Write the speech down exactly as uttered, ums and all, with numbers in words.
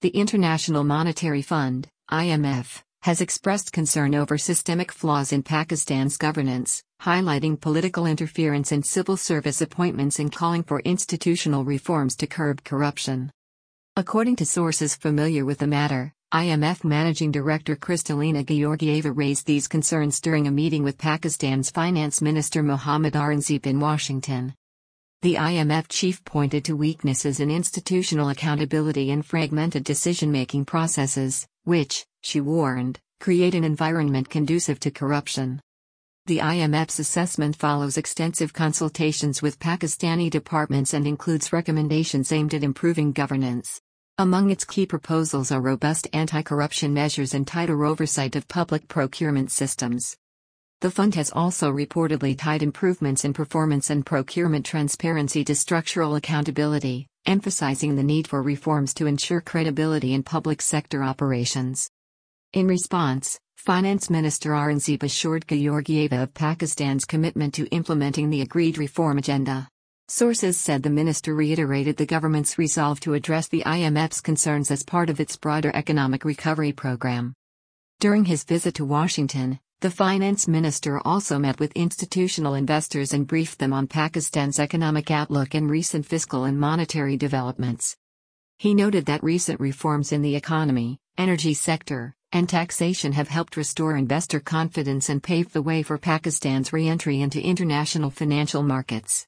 The International Monetary Fund, I M F, has expressed concern over systemic flaws in Pakistan's governance, highlighting political interference in civil service appointments and calling for institutional reforms to curb corruption. According to sources familiar with the matter, I M F Managing Director Kristalina Georgieva raised these concerns during a meeting with Pakistan's Finance Minister Mohammad Aurangzeb in Washington. The I M F chief pointed to weaknesses in institutional accountability and fragmented decision-making processes, which, she warned, create an environment conducive to corruption. The I M F's assessment follows extensive consultations with Pakistani departments and includes recommendations aimed at improving governance. Among its key proposals are robust anti-corruption measures and tighter oversight of public procurement systems. The fund has also reportedly tied improvements in performance and procurement transparency to structural accountability, emphasizing the need for reforms to ensure credibility in public sector operations. In response, Finance Minister Aurangzeb assured Georgieva of Pakistan's commitment to implementing the agreed reform agenda. Sources said the minister reiterated the government's resolve to address the I M F's concerns as part of its broader economic recovery program. During his visit to Washington, the finance minister also met with institutional investors and briefed them on Pakistan's economic outlook and recent fiscal and monetary developments. He noted that recent reforms in the economy, energy sector, and taxation have helped restore investor confidence and pave the way for Pakistan's re-entry into international financial markets.